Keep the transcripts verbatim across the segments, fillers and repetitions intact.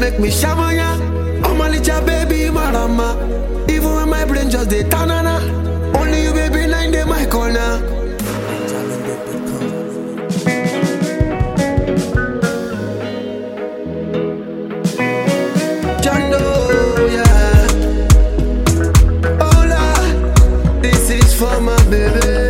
make me shamanya. I'm a little baby marama. Even when my brain just dey tanana. Only you baby nine day my corner. Jando, yeah. Hola, this is for my baby.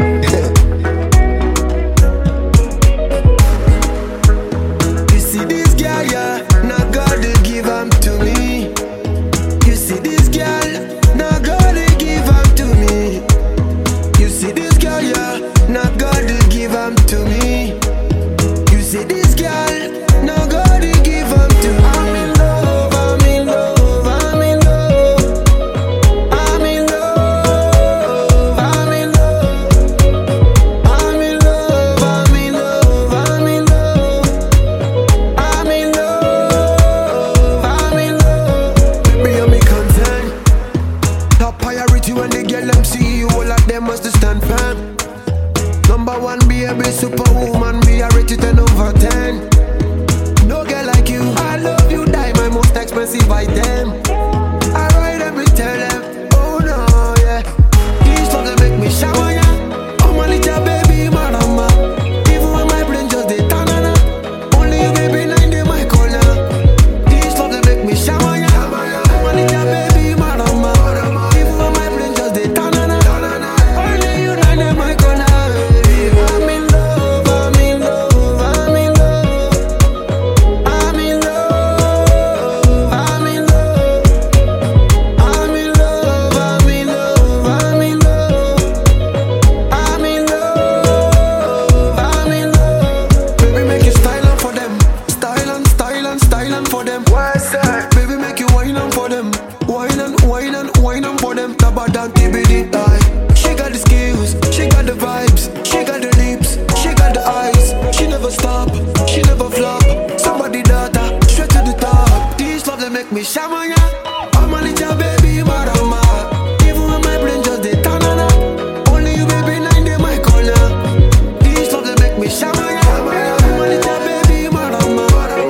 When the girl them see you, all of them must stand firm. Number one, be a big superwoman, be a rate ten over ten. No girl like you, I love you, die my most expensive item. I ride them, tell them, oh no, yeah. These songs they make me shower, yeah. Oh my little baby, marama. Even when my brain just dey tanana. Only you baby nine day my corner. These songs they make me shower, yeah. Oh my little baby, marama. For them, what's that? Baby, make you wine on for them, wine and wine and wine on for them. Tabadan T B D die. She got the skills, she got the vibes, she got the lips, she got the eyes. She never stop, she never flop. Somebody data, straight to the top. These love they make me shamanya. I'm a little baby marama. Even when my brain just dey tanana. Only you baby nine day my corner. These love they make me shamanya. I'm a little baby marama.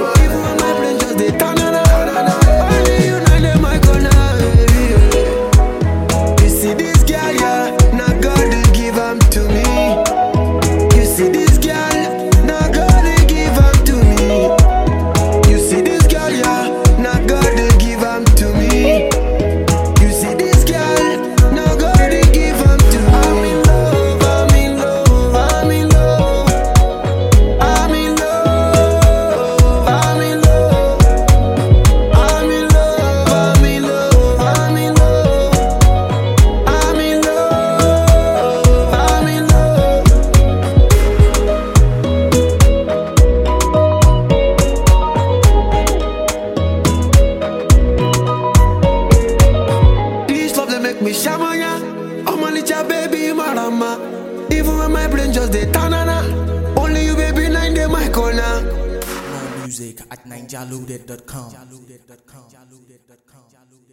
Me shamanya, I'm a little baby marama. Even when my brain just dey tanana. Only you baby nine day my corner. More music at ninja loaded dot com.